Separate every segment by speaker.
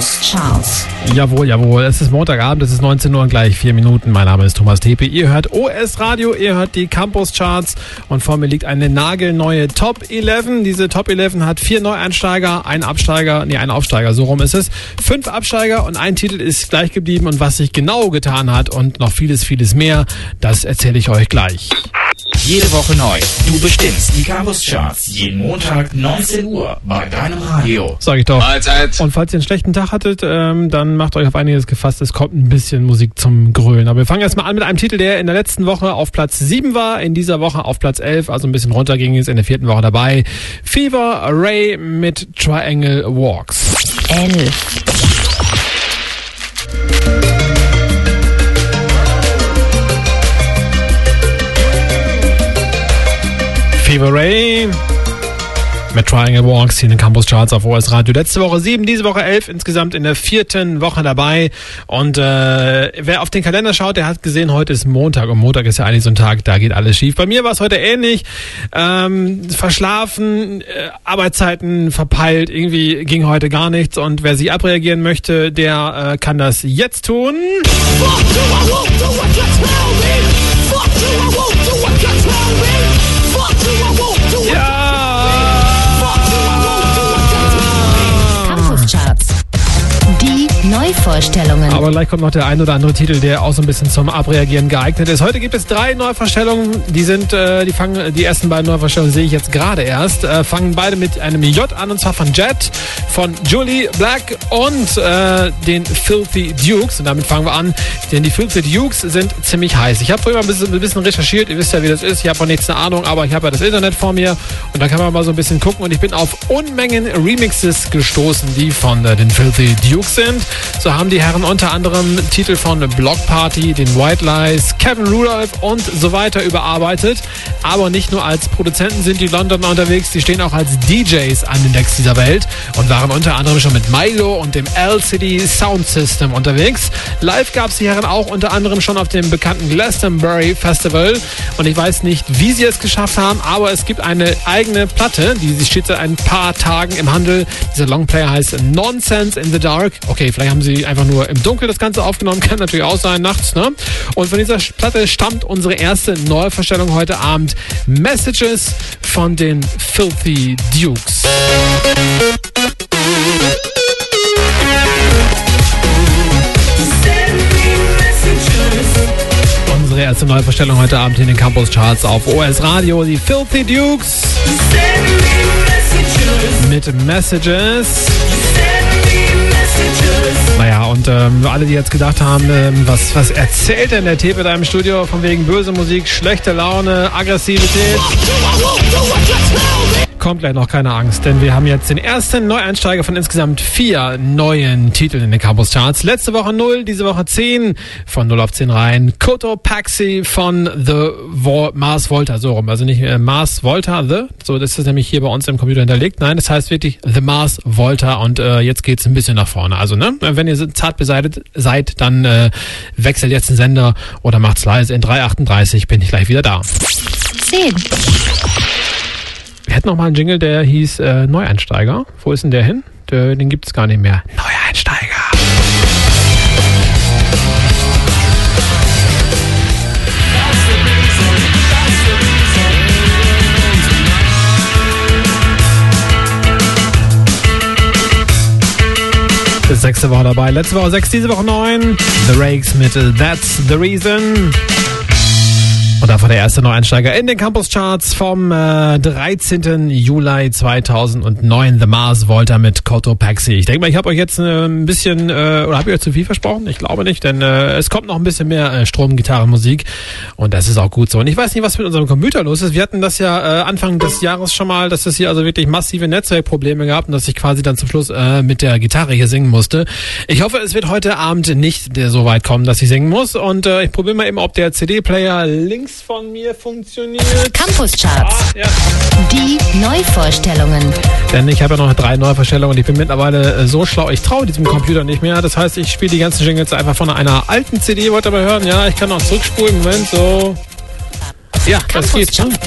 Speaker 1: Campus Charts.
Speaker 2: Jawohl, jawohl. Es ist Montagabend, es ist 19 Uhr und gleich 4 Minuten. Mein Name ist Thomas Tepe. Ihr hört OS Radio, ihr hört die Campus Charts und vor mir liegt eine nagelneue Top 11. Diese Top 11 hat 4 Neueinsteiger, einen Aufsteiger, so rum ist es. 5 Absteiger und ein Titel ist gleich geblieben und was sich genau getan hat und noch vieles, vieles mehr, das erzähle ich euch gleich.
Speaker 3: Jede Woche neu. Du bestimmst die Campus Charts. Jeden Montag 19 Uhr bei deinem Radio.
Speaker 2: Sag ich doch.
Speaker 4: Mahlzeit.
Speaker 2: Und falls ihr einen schlechten Tag hattet, dann macht euch auf einiges gefasst. Es kommt ein bisschen Musik zum Grölen. Aber wir fangen erstmal an mit einem Titel, der in der letzten Woche auf Platz 7 war. In dieser Woche auf Platz 11, also ein bisschen runter ging es in der 4. Woche dabei. Fever Ray mit Triangle Walks.
Speaker 1: 11.
Speaker 2: Fever Ray mit Triangle Walks hier in den Campus Charts auf OS Radio. Letzte Woche 7, diese Woche 11, insgesamt in der 4. Woche dabei. Und wer auf den Kalender schaut, der hat gesehen, heute ist Montag. Und Montag ist ja eigentlich so ein Tag, da geht alles schief. Bei mir war es heute ähnlich. Verschlafen, Arbeitszeiten verpeilt, irgendwie ging heute gar nichts. Und wer sich abreagieren möchte, der kann das jetzt tun.
Speaker 1: Campus Charts. Die Neuvorstellungen.
Speaker 2: Aber gleich kommt noch der ein oder andere Titel, der auch so ein bisschen zum Abreagieren geeignet ist. Heute gibt es 3 Neuvorstellungen. Die ersten beiden Neuvorstellungen sehe ich jetzt gerade erst. Fangen beide mit einem J an, und zwar von Jet, von Julie Black und den Filthy Dukes. Und damit fangen wir an, denn die Filthy Dukes sind ziemlich heiß. Ich habe vorhin mal ein bisschen recherchiert. Ihr wisst ja, wie das ist. Ich habe von nichts eine Ahnung, aber ich habe ja das Internet vor mir. Und da kann man mal so ein bisschen gucken. Und ich bin auf Unmengen Remixes gestoßen, die von den Filthy Dukes sind. So haben die Herren unter anderem Titel von Block Party, den White Lies, Kevin Rudolph und so weiter überarbeitet. Aber nicht nur als Produzenten sind die Londoner unterwegs, die stehen auch als DJs an den Decks dieser Welt und waren unter anderem schon mit Milo und dem LCD Sound System unterwegs. Live gab es die Herren auch unter anderem schon auf dem bekannten Glastonbury Festival. Und ich weiß nicht, wie sie es geschafft haben, aber es gibt eine eigene Platte, die steht seit ein paar Tagen im Handel. Dieser Longplayer heißt Nonsense in the Dark. Okay, vielleicht haben sie einfach nur im Dunkeln das Ganze aufgenommen, kann natürlich auch sein, nachts, ne? Und von dieser Platte stammt unsere erste Neuverstellung heute Abend. Messages von den Filthy Dukes. Unsere erste Neuverstellung heute Abend in den Campus Charts auf OS Radio, die Filthy Dukes mit Messages. Naja, und alle, die jetzt gedacht haben, was erzählt denn der Tepe da im Studio von wegen böse Musik, schlechte Laune, Aggressivität? Kommt gleich noch, keine Angst, denn wir haben jetzt den ersten Neueinsteiger von insgesamt 4 neuen Titeln in den Campus Charts. Letzte Woche 0, diese Woche 10, von 0 auf 10 rein. Cotopaxi von The Mars Volta, so rum, also nicht Mars Volta, so das ist nämlich hier bei uns im Computer hinterlegt. Nein, das heißt wirklich The Mars Volta und jetzt geht's ein bisschen nach vorne. Also, ne, wenn ihr zart beseitigt seid, dann wechselt jetzt den Sender oder macht's leise. In 3:38 bin ich gleich wieder da.
Speaker 1: 10.
Speaker 2: Wir hätten noch mal einen Jingle, der hieß Neueinsteiger. Wo ist denn der hin? Den gibt es gar nicht mehr. Neueinsteiger. Das ist 6. Woche dabei. Letzte Woche 6, diese Woche 9. The Rakes mit That's the Reason. Und davon der erste Neueinsteiger in den Campus Charts vom 13. Juli 2009, The Mars Volta mit Cotopaxi. Ich denke mal, ich habe euch jetzt ein bisschen, oder habe ich euch zu viel versprochen? Ich glaube nicht, denn es kommt noch ein bisschen mehr Stromgitarrenmusik und das ist auch gut so. Und ich weiß nicht, was mit unserem Computer los ist. Wir hatten das ja Anfang des Jahres schon mal, dass es hier also wirklich massive Netzwerkprobleme gab und dass ich quasi dann zum Schluss mit der Gitarre hier singen musste. Ich hoffe, es wird heute Abend nicht so weit kommen, dass ich singen muss und ich probiere mal eben, ob der CD-Player links von mir funktioniert.
Speaker 1: Campus Charts.
Speaker 2: Ja.
Speaker 1: Die Neuvorstellungen.
Speaker 2: Denn ich habe ja noch 3 Neuvorstellungen und ich bin mittlerweile so schlau, ich traue diesem Computer nicht mehr. Das heißt, ich spiele die ganzen Jingles einfach von einer alten CD. Wollt ihr aber hören? Ja, ich kann auch zurückspulen. Moment, so. Ja, das geht.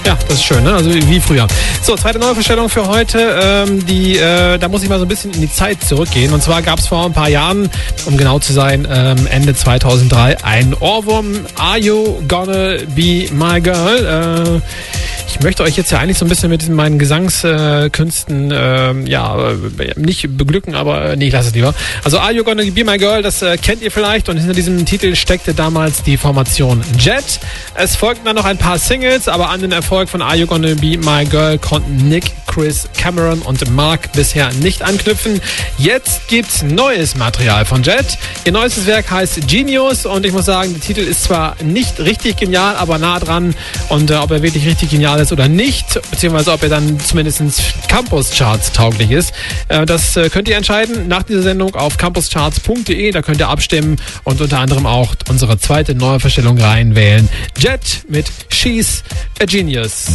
Speaker 2: Ja, das ist schön, ne? Also wie früher. So, zweite Neuverstellung für heute. Da muss ich mal so ein bisschen in die Zeit zurückgehen. Und zwar gab es vor ein paar Jahren, um genau zu sein, Ende 2003, ein Ohrwurm. Are You Gonna Be My Girl? Ich möchte euch jetzt ja eigentlich so ein bisschen mit meinen Gesangskünsten, nicht beglücken, aber nee, ich lasse es lieber. Also Are You Gonna Be My Girl, das kennt ihr vielleicht, und hinter diesem Titel steckte damals die Formation Jet. Es folgten dann noch ein paar Singles, aber an den Erfolg von Are You Gonna Be My Girl konnten Nick, Chris, Cameron und Mark bisher nicht anknüpfen. Jetzt gibt's neues Material von Jet. Ihr neuestes Werk heißt Genius und ich muss sagen, der Titel ist zwar nicht richtig genial, aber nah dran, und ob er wirklich richtig genial ist oder nicht, beziehungsweise ob er dann zumindest Campus-Charts tauglich ist, das könnt ihr entscheiden nach dieser Sendung auf campuscharts.de. Da könnt ihr abstimmen und unter anderem auch unsere zweite Neuverstellung reinwählen. Jet mit She's a Genius.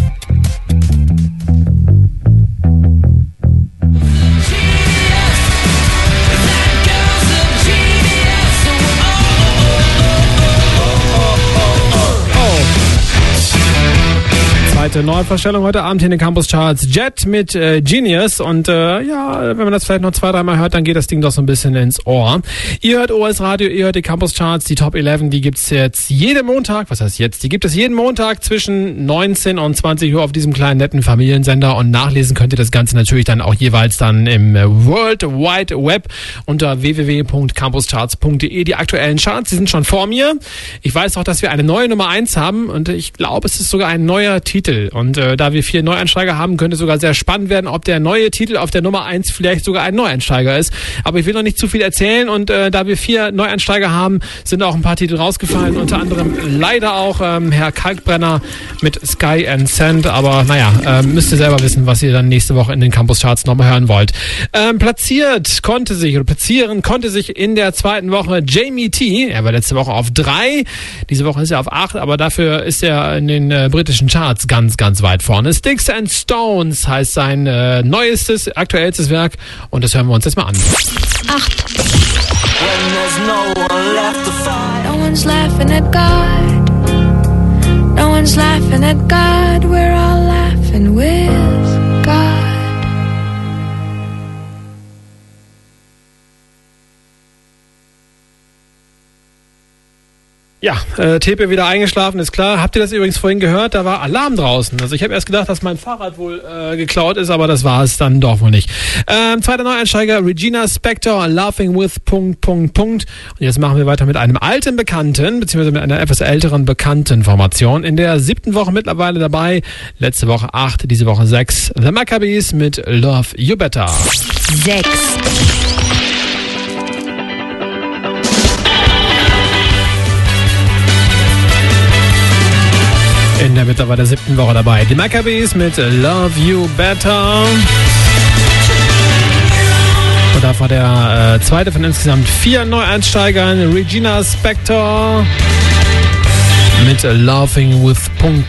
Speaker 2: Zweite Neuverstellung heute Abend hier in den Campus Charts. Jet mit Genius. Und wenn man das vielleicht noch 2-3 Mal hört, dann geht das Ding doch so ein bisschen ins Ohr. Ihr hört OS Radio, ihr hört die Campus Charts, die Top 11, die gibt's jetzt jeden Montag. Was heißt jetzt? Die gibt es jeden Montag zwischen 19 und 20 Uhr auf diesem kleinen netten Familiensender. Und nachlesen könnt ihr das Ganze natürlich dann auch jeweils dann im World Wide Web unter www.campuscharts.de. Die aktuellen Charts, die sind schon vor mir. Ich weiß auch, dass wir eine neue Nummer 1 haben und ich glaube, es ist sogar ein neuer Titel. Und da wir 4 Neueinsteiger haben, könnte es sogar sehr spannend werden, ob der neue Titel auf der Nummer 1 vielleicht sogar ein Neueinsteiger ist. Aber ich will noch nicht zu viel erzählen, und da wir 4 Neueinsteiger haben, sind auch ein paar Titel rausgefallen. Unter anderem leider auch Herr Kalkbrenner mit Sky and Sand. Aber naja, müsst ihr selber wissen, was ihr dann nächste Woche in den Campus Charts nochmal hören wollt. Platzieren konnte sich in der zweiten Woche Jamie T. Er war letzte Woche auf 3. Diese Woche ist er auf 8, aber dafür ist er in den britischen Charts ganz weit vorne. Sticks and Stones heißt sein neuestes, aktuellstes Werk, und das hören wir uns jetzt mal an.
Speaker 1: 8.
Speaker 4: No one's laughing at God. No one's laughing at God. We're all laughing with God.
Speaker 2: Ja, Tepe wieder eingeschlafen, ist klar. Habt ihr das übrigens vorhin gehört? Da war Alarm draußen. Also ich habe erst gedacht, dass mein Fahrrad wohl geklaut ist, aber das war es dann doch wohl nicht. Zweiter Neueinsteiger, Regina Spektor, Laughing with ... Und jetzt machen wir weiter mit einem alten Bekannten, beziehungsweise mit einer etwas älteren bekannten Formation. In der 7. Woche mittlerweile dabei. Letzte Woche 8, diese Woche 6. The Maccabees mit Love You Better.
Speaker 1: 6.
Speaker 2: In der mittlerweile 7. Woche dabei. Die Maccabees mit Love You Better. Und da war der zweite von insgesamt 4 Neueinsteigern. Regina Spektor mit Laughing with ...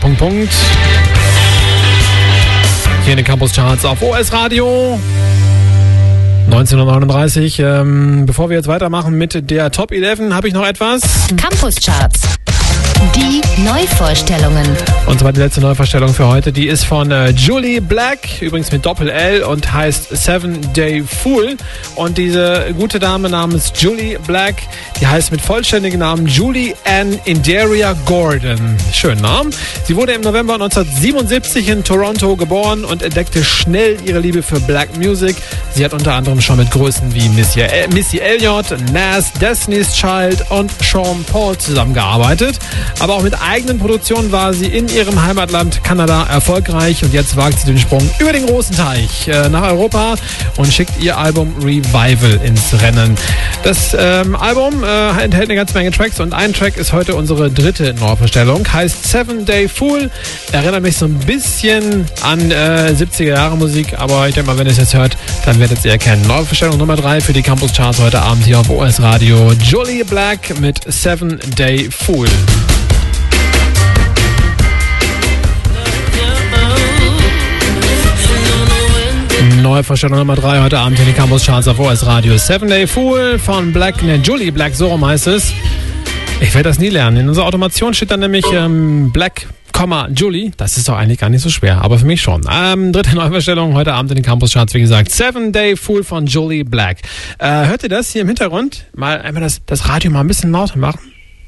Speaker 2: Hier in den Campus Charts auf OS Radio. 19:39. Bevor wir jetzt weitermachen mit der Top 11, habe ich noch etwas.
Speaker 1: Campus Charts. Die Neuvorstellungen.
Speaker 2: Und zwar die letzte Neuvorstellung für heute, die ist von Julie Black, übrigens mit Doppel-L, und heißt 7 Day Fool. Und diese gute Dame namens Julie Black, die heißt mit vollständigem Namen Julie Ann Inderia Gordon. Schönen Namen. Sie wurde im November 1977 in Toronto geboren und entdeckte schnell ihre Liebe für Black Music. Sie hat unter anderem schon mit Größen wie Missy Elliott, Nas, Destiny's Child und Sean Paul zusammengearbeitet. Aber auch mit eigenen Produktionen war sie in ihrem Heimatland Kanada erfolgreich, und jetzt wagt sie den Sprung über den großen Teich nach Europa und schickt ihr Album Revival ins Rennen. Das Album enthält eine ganze Menge Tracks, und ein Track ist heute unsere dritte Neuvorstellung, heißt 7 Day Fool. Erinnert mich so ein bisschen an 70er Jahre Musik, aber ich denke mal, wenn ihr es jetzt hört, dann werdet ihr erkennen. Neuvorstellung Nummer 3 für die Campus Charts heute Abend hier auf OS Radio. Julie Black mit 7 Day Fool. Neuvorstellung Nummer 3 heute Abend in den Campus Charts auf OS Radio. 7 Day Fool von Julie Black, so rum heißt es. Ich werde das nie lernen. In unserer Automation steht dann nämlich Black Julie. Das ist doch eigentlich gar nicht so schwer, aber für mich schon. Dritte Neuverstellung heute Abend in den Campus Charts, wie gesagt. 7 Day Fool von Julie Black. Hört ihr das hier im Hintergrund? Mal einmal das Radio mal ein bisschen lauter machen.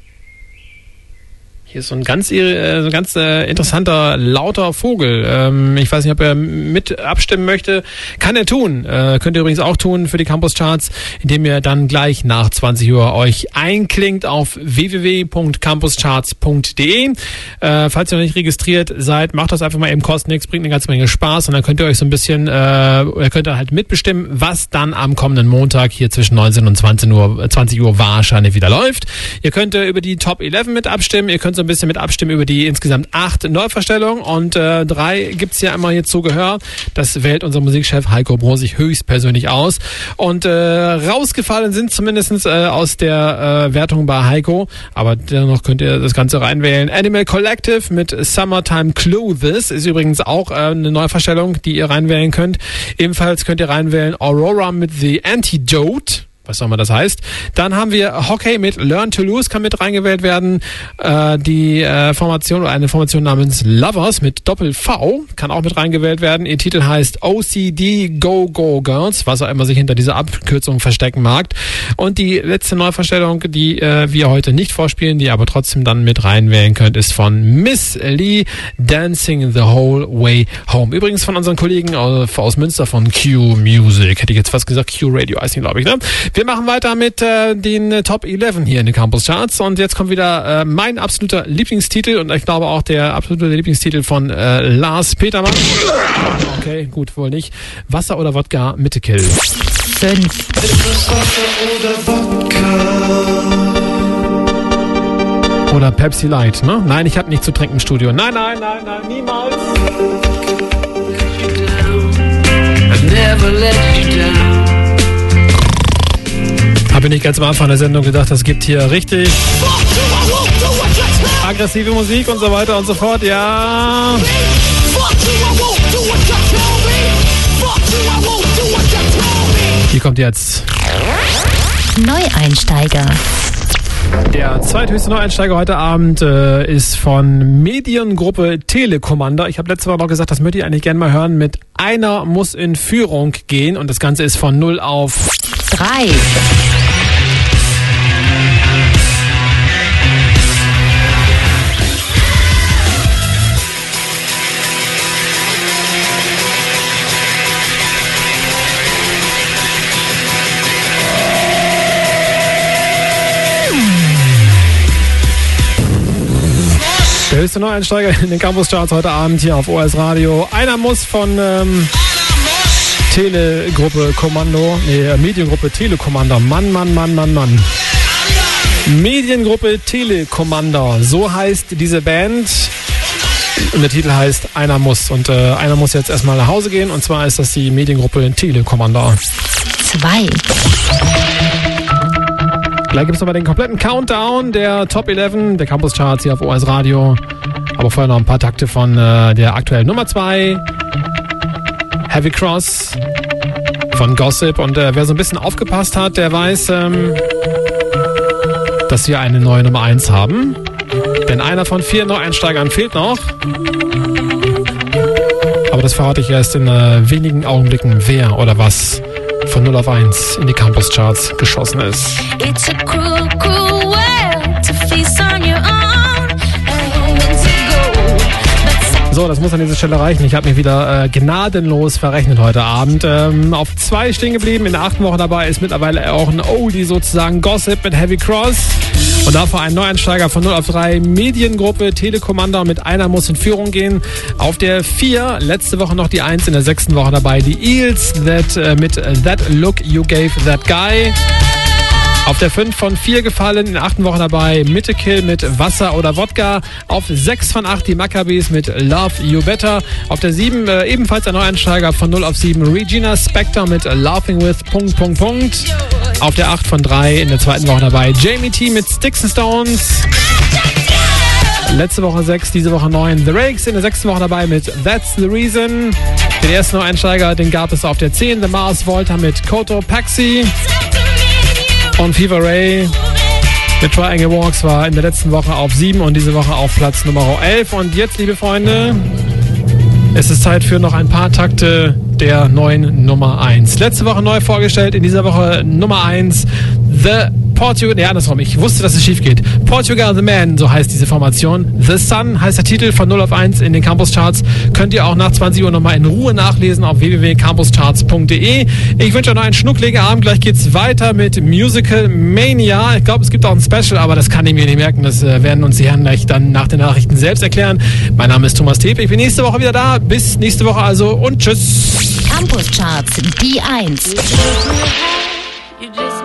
Speaker 2: Hier ist so ein ganz interessanter, lauter Vogel. Ich weiß nicht, ob er mit abstimmen möchte. Kann er tun. Könnt ihr übrigens auch tun für die Campus Charts, indem ihr dann gleich nach 20 Uhr euch einklingt auf www.campuscharts.de. Falls ihr noch nicht registriert seid, macht das einfach mal eben, kostet nichts, bringt eine ganze Menge Spaß und dann könnt ihr euch so ein bisschen, könnt ihr halt mitbestimmen, was dann am kommenden Montag hier zwischen 19 und 20 Uhr wahrscheinlich wieder läuft. Ihr könnt über die Top 11 mit abstimmen, ihr könnt so ein bisschen mit abstimmen über die insgesamt 8 Neuverstellungen und 3 gibt's ja immer hier zu Gehör. Das wählt unser Musikchef Heiko Brosig höchstpersönlich aus. Und rausgefallen sind zumindest aus der Wertung bei Heiko, aber dennoch könnt ihr das Ganze reinwählen. Animal Collective mit Summertime Clothes ist übrigens auch eine Neuverstellung, die ihr reinwählen könnt. Ebenfalls könnt ihr reinwählen Aurora mit The Antidote. Was auch immer das heißt. Dann haben wir Hockey mit Learn to Lose, kann mit reingewählt werden. Die Formation oder eine Formation namens Lovers mit Doppel-V kann auch mit reingewählt werden. Ihr Titel heißt OCD Go Go Girls, was auch immer sich hinter dieser Abkürzung verstecken mag. Und die letzte Neuverstellung, die wir heute nicht vorspielen, die ihr aber trotzdem dann mit reinwählen könnt, ist von Miss Lee, Dancing the Whole Way Home. Übrigens von unseren Kollegen aus Münster von Q Music. Hätte ich jetzt fast gesagt, Q Radio heißt die, glaube ich, ne? Wir machen weiter mit den Top 11 hier in den Campus Charts und jetzt kommt wieder mein absoluter Lieblingstitel und ich glaube auch der absolute Lieblingstitel von Lars Petermann. Okay, gut, wohl nicht. Wasser oder Wodka, Mitte-Kill.
Speaker 1: 5.
Speaker 2: Oder Pepsi Light, ne? Nein, ich habe nicht zu trinken im Studio. Nein, niemals.
Speaker 5: I've never let you down.
Speaker 2: Habe nicht ganz am Anfang der Sendung gedacht, das gibt hier richtig aggressive Musik und so weiter und so fort. Ja. Hier kommt jetzt
Speaker 1: Neueinsteiger.
Speaker 2: Der zweithöchste Neueinsteiger heute Abend ist von Mediengruppe Telekommander. Ich habe letzte Woche noch gesagt, das möchte ich eigentlich gerne mal hören. Mit Einer muss in Führung gehen und das Ganze ist von 0 auf
Speaker 1: 3.
Speaker 2: Der höchste Neueinsteiger in den Campus Charts heute Abend hier auf OS Radio. Einer muss von Mediengruppe Telekommander. Mann. Mediengruppe Telekommander. So heißt diese Band. Und der Titel heißt Einer muss. Und einer muss jetzt erstmal nach Hause gehen. Und zwar ist das die Mediengruppe Telekommander.
Speaker 1: 2.
Speaker 2: Gleich gibt es nochmal den kompletten Countdown der Top 11 der Campus Charts hier auf OS Radio. Aber vorher noch ein paar Takte von der aktuellen Nummer 2. Heavy Cross von Gossip. Und wer so ein bisschen aufgepasst hat, der weiß, dass wir eine neue Nummer 1 haben. Denn einer von 4 Neueinsteigern fehlt noch. Aber das verrate ich erst in wenigen Augenblicken, wer oder was von 0 auf 1 in die Campus Charts geschossen ist.
Speaker 4: It's a cruel, cruel world to face on your own and when to go.
Speaker 2: So, das muss an dieser Stelle reichen. Ich habe mich wieder gnadenlos verrechnet heute Abend. Auf 2 stehen geblieben. In der 8. Woche dabei ist mittlerweile auch ein Oldie sozusagen, Gossip mit Heavy Cross. Und davor ein Neueinsteiger von 0 auf 3, Mediengruppe Telekommander mit Einer muss in Führung gehen. Auf der 4, letzte Woche noch die 1, in der 6. Woche dabei die Eels mit That Look You Gave That Guy. Auf der 5 von 4 gefallen, in der 8. Woche dabei Mitte-Kill mit Wasser oder Wodka. Auf 6 von 8 die Maccabis mit Love You Better. Auf der 7 ebenfalls ein Neueinsteiger von 0 auf 7, Regina Spektor mit Laughing With ... Auf der 8 von 3 in der 2. Woche dabei Jamie T mit Sticks and Stones. Letzte Woche 6, diese Woche 9 The Rakes in der 6. Woche dabei mit That's the Reason. Den ersten Neueinsteiger, den gab es auf der 10, The Mars Volta mit Koto Paxi. Und Fever Ray The Triangle Walks war in der letzten Woche auf 7 und diese Woche auf Platz Nummer 11. Und jetzt, liebe Freunde, es ist Zeit für noch ein paar Takte der neuen Nummer 1. Letzte Woche neu vorgestellt, in dieser Woche Nummer 1, andersrum, ich wusste, dass es schief geht. Portugal the Man, so heißt diese Formation. The Sun heißt der Titel, von 0 auf 1 in den Campus Charts. Könnt ihr auch nach 20 Uhr nochmal in Ruhe nachlesen auf www.campuscharts.de. Ich wünsche euch noch einen schnuckligen Abend. Gleich geht's weiter mit Musical Mania. Ich glaube, es gibt auch ein Special, aber das kann ich mir nicht merken. Das werden uns die Herren gleich dann nach den Nachrichten selbst erklären. Mein Name ist Thomas Tepe. Ich bin nächste Woche wieder da. Bis nächste Woche also und tschüss.
Speaker 1: Campus Charts, die 1.